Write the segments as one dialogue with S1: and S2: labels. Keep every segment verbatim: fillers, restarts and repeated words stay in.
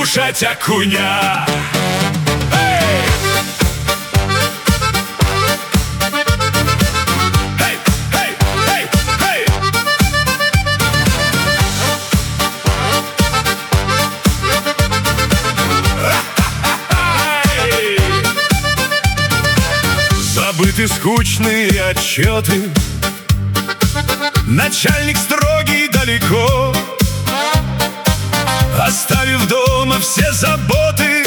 S1: кушать окуня. Эй! Эй, эй, эй, эй! Ай! Забыты скучные отчеты, начальник строгий далеко, оставив дома все заботы,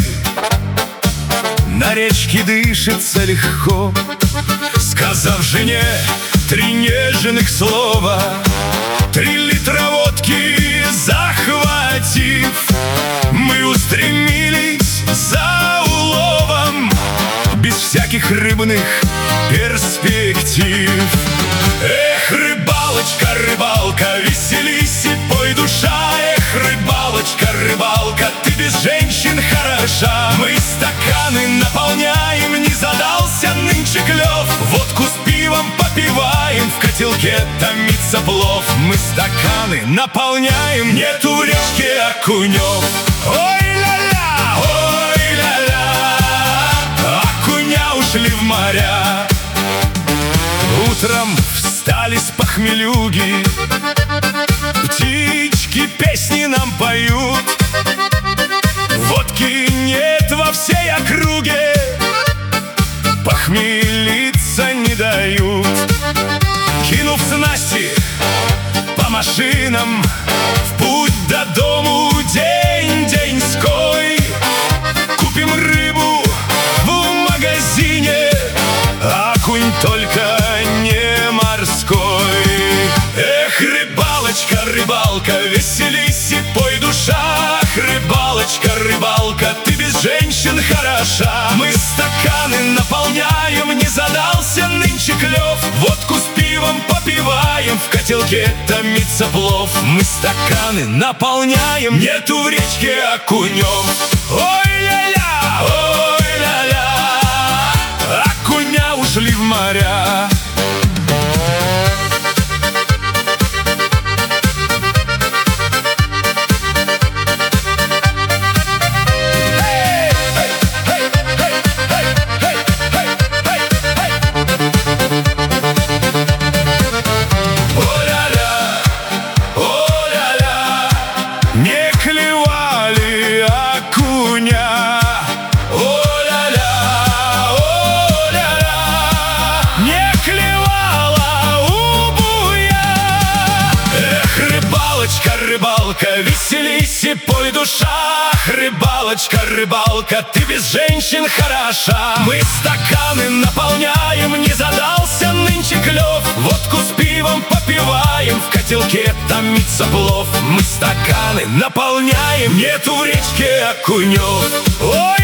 S1: на речке дышится легко. Сказав жене три нежных слова, три литра водки захватив, мы устремились за уловом, без всяких рыбных перспектив. Эх, рыбалочка, рыбалка, веселись и пой, душа. Эх, рыбалочка, рыбалка, ты без женщин хороша. Мы стаканы наполняем, не задался нынче клев, водку с пивом попиваем, в котелке томится плов. Мы стаканы наполняем, нету в речке окунев. Ой-ля-ля, ой-ля-ля, окуня ушли в моря. Утром встали с похмелюги, птички песни нам поют, водки нет во всей округе, похмелиться не дают. Кинув снасти по машинам, в путь до дому день-деньской, купим рыбу в магазине, окунь только не морской. Эх, рыбалочка, рыбалка, веселись и пой, душа. Эх, рыбалочка, рыбалка, ты без женщин хороша. Мы стаканы наполняем, не задался нынче клев, водку с пивом попиваем, в котелке томится плов. Мы стаканы наполняем, нету в речке окунев. Ой-ля-ля, ой-ля-ля, окуня ушли в моря. Не клевали окуня, о-ля-ля, о-ля-ля, не клевала убуя. Эх, рыбалочка, рыбалка, веселись и пой, душа. Эх, рыбалочка, рыбалка, ты без женщин хороша. Мы стаканы наполняем, не задался нынче клев, водку с пивом попиваем, в котелке томится плов. Мы стаканы наполняем, нету в речке окунев. Ой!